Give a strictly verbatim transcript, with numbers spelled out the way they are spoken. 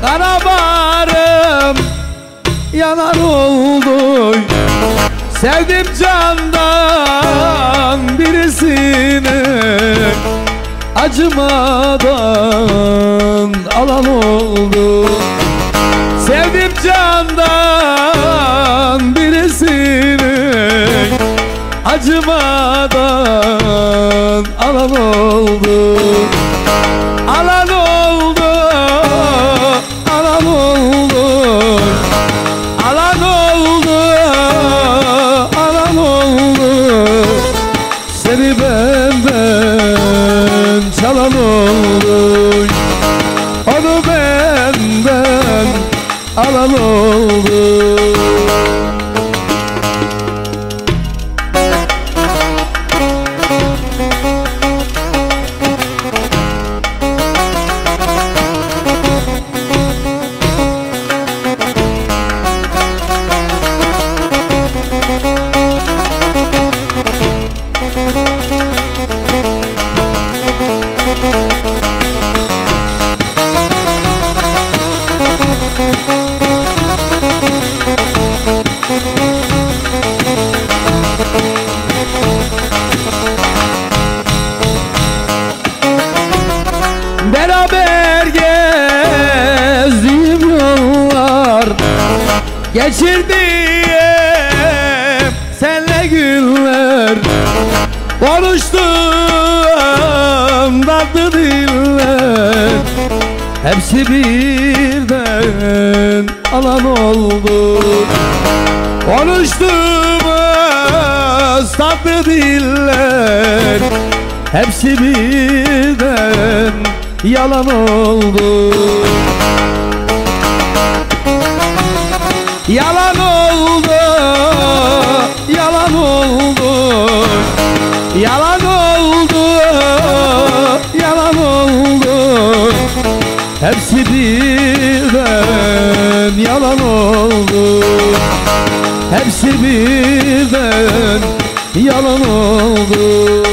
Karabarım yanar oldu. Sevdim candan birisini, acımadan alan oldu. Sevdim candan birisini, acımadan alan oldu. Alan oldu, alan oldu, alan oldu, alan oldu. Seni benden çalan oldu, onu benden alan oldu. Beraber gezdiğim yollar, geçirdiğim senle günler, konuştuğum tatlı diller, hepsi birden alan oldu. Konuştuğumuz tatlı diller, hepsi birden yalan oldu. Yalan oldu, yalan oldu, yalan oldu, yalan oldu. Hepsi birden yalan oldu. Hepsi birden yalan oldu.